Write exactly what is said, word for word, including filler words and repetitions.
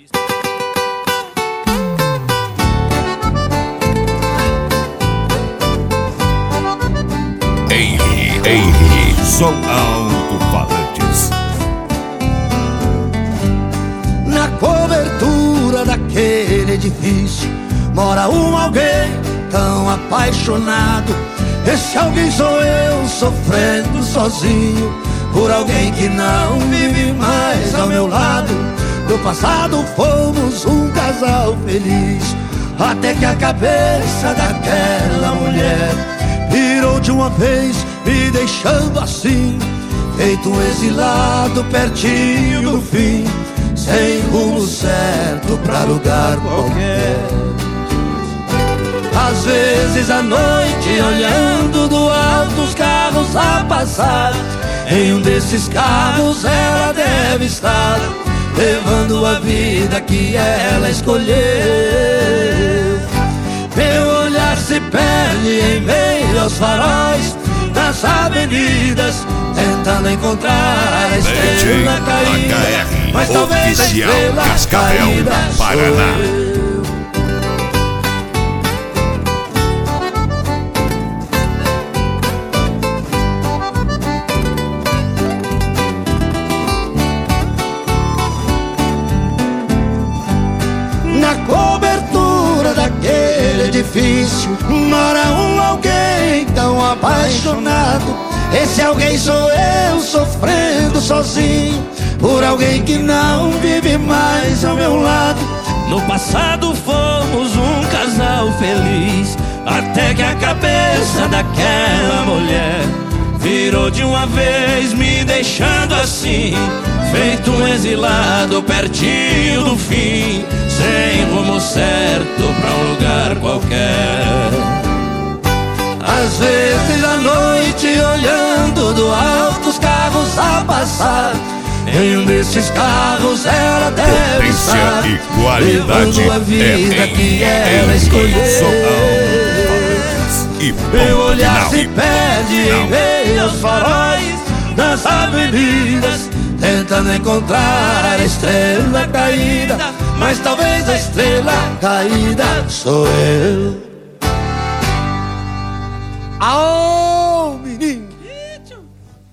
Henry, Henry, som alto-falantes. Na cobertura daquele edifício mora um alguém tão apaixonado. Esse alguém sou eu, sofrendo sozinho por alguém que não vive mais ao meu lado. No passado fomos um casal feliz, até que a cabeça daquela mulher virou de uma vez, me deixando assim, feito um exilado pertinho do fim, sem rumo certo pra lugar qualquer. Às vezes à noite, olhando do alto os carros a passar, em um desses carros ela deve estar, levando a vida que ela escolheu. Meu olhar se perde em meio aos faróis das avenidas, tentando encontrar a estrela caída, mas talvez a estrela caída Paraná. sou eu. Na cobertura daquele edifício mora um alguém tão apaixonado. Esse alguém sou eu, sofrendo sozinho por alguém que não vive mais ao meu lado. No passado fomos um casal feliz, até que a cabeça daquela mulher virou de uma vez, me deixando assim, feito um exilado pertinho do fim, sem rumo certo pra um lugar qualquer. Às vezes à noite, olhando do alto os carros a passar, em um desses carros ela deve estar, e qualidade levando a vida é que ela escolheu. Meu olhar se perde em meio aos faróis das avenidas, tentando encontrar a estrela caída, mas talvez a estrela caída sou eu. Aô!